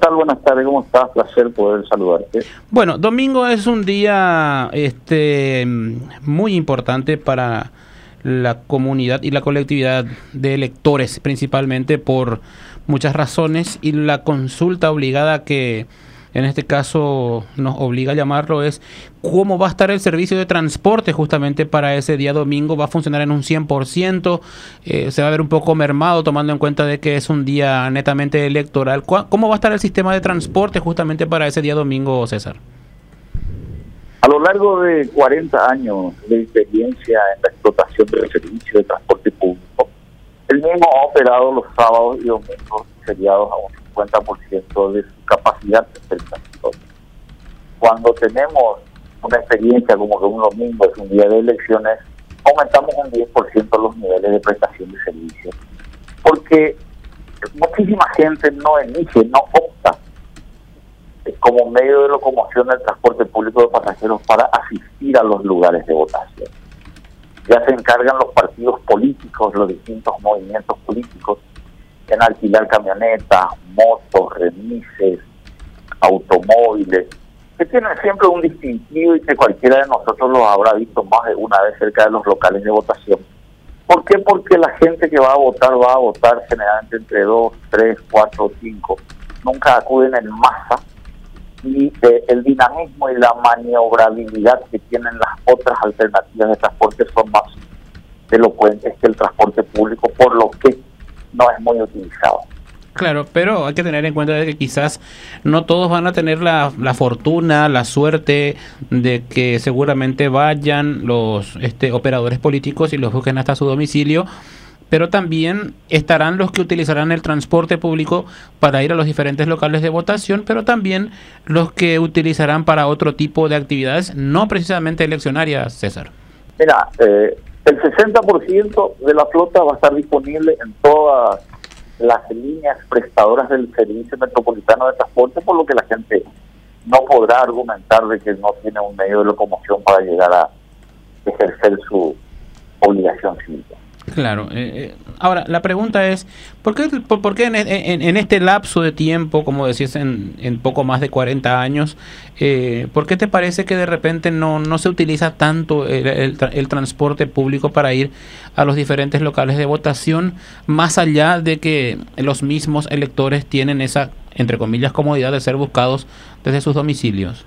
tal? Buenas tardes, ¿cómo estás? Placer poder saludarte. Bueno, domingo es un día muy importante para la comunidad y la colectividad de electores, principalmente por muchas razones, y la consulta obligada que en este caso nos obliga a llamarlo es cómo va a estar el servicio de transporte justamente para ese día domingo. ¿Va a funcionar en un 100%? ¿Se va a ver un poco mermado tomando en cuenta de que es un día netamente electoral? ¿Cómo va a estar el sistema de transporte justamente para ese día domingo, César? A lo largo de 40 años de experiencia en la explotación del servicio de transporte público, el mismo ha operado los sábados y domingos feriados a un 50% de su capacidad de servicio. Cuando tenemos una experiencia como que un domingo es un día de elecciones, aumentamos un 10% los niveles de prestación de servicios, porque muchísima gente no elige, no opta como medio de locomoción del transporte público de pasajeros para asistir a los lugares de votación. Ya se encargan los partidos políticos, los distintos movimientos políticos, en alquilar camionetas, motos, remises, automóviles, que tienen siempre un distintivo y que cualquiera de nosotros los habrá visto más de una vez cerca de los locales de votación. ¿Por qué? Porque la gente que va a votar generalmente entre 2, 3, 4, 5, nunca acuden en masa, y el dinamismo y la maniobrabilidad que tienen las otras alternativas de transporte son más elocuentes que el transporte público, por lo que no es muy utilizado. Claro, pero hay que tener en cuenta de que quizás no todos van a tener la fortuna, la suerte de que seguramente vayan los operadores políticos y los busquen hasta su domicilio, pero también estarán los que utilizarán el transporte público para ir a los diferentes locales de votación, pero también los que utilizarán para otro tipo de actividades, no precisamente eleccionarias, César. Mira, el 60% de la flota va a estar disponible en todas las líneas prestadoras del Servicio Metropolitano de Transporte, por lo que la gente no podrá argumentar de que no tiene un medio de locomoción para llegar a ejercer su obligación cívica. Claro. Ahora, la pregunta es, ¿por qué en este lapso de tiempo, como decías, en poco más de 40 años, por qué te parece que de repente no se utiliza tanto el transporte público para ir a los diferentes locales de votación, más allá de que los mismos electores tienen esa, entre comillas, comodidad de ser buscados desde sus domicilios?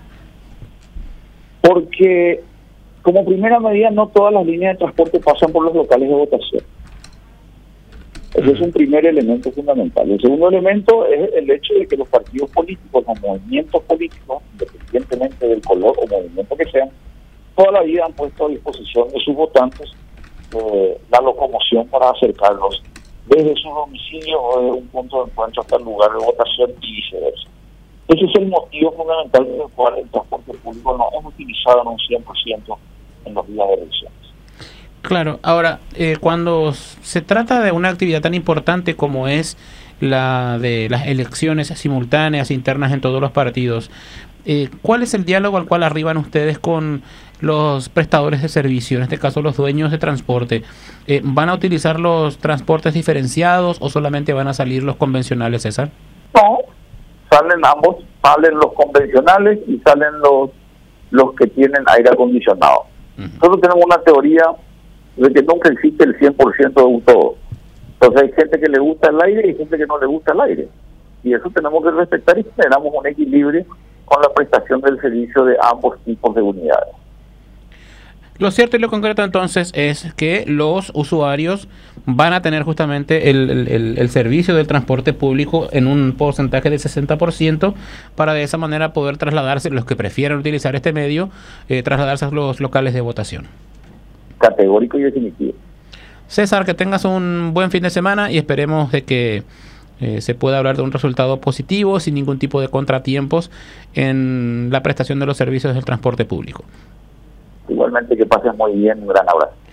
Porque como primera medida, no todas las líneas de transporte pasan por los locales de votación. Ese es un primer elemento fundamental. El segundo elemento es el hecho de que los partidos políticos o movimientos políticos, independientemente del color o movimiento que sean, toda la vida han puesto a disposición de sus votantes la locomoción para acercarlos desde sus domicilios o desde un punto de encuentro hasta el lugar de votación y viceversa. Ese es el motivo fundamental por el cual el transporte público no es utilizado en un 100% en los días de elecciones. Claro, ahora, cuando se trata de una actividad tan importante como es la de las elecciones simultáneas internas en todos los partidos, ¿cuál es el diálogo al cual arriban ustedes con los prestadores de servicio, en este caso los dueños de transporte? ¿Van a utilizar los transportes diferenciados o solamente van a salir los convencionales, César? No, salen ambos, salen los convencionales y salen los que tienen aire acondicionado. Nosotros tenemos una teoría de que nunca existe el 100% de un todo. Entonces hay gente que le gusta el aire y gente que no le gusta el aire. Y eso tenemos que respetar y generamos un equilibrio con la prestación del servicio de ambos tipos de unidades. Lo cierto y lo concreto entonces es que los usuarios van a tener justamente el servicio del transporte público en un porcentaje de 60% para de esa manera poder trasladarse, los que prefieran utilizar este medio, trasladarse a los locales de votación. Categórico y definitivo. César, que tengas un buen fin de semana y esperemos de que se pueda hablar de un resultado positivo sin ningún tipo de contratiempos en la prestación de los servicios del transporte público. Igualmente, que pases muy bien, un gran abrazo.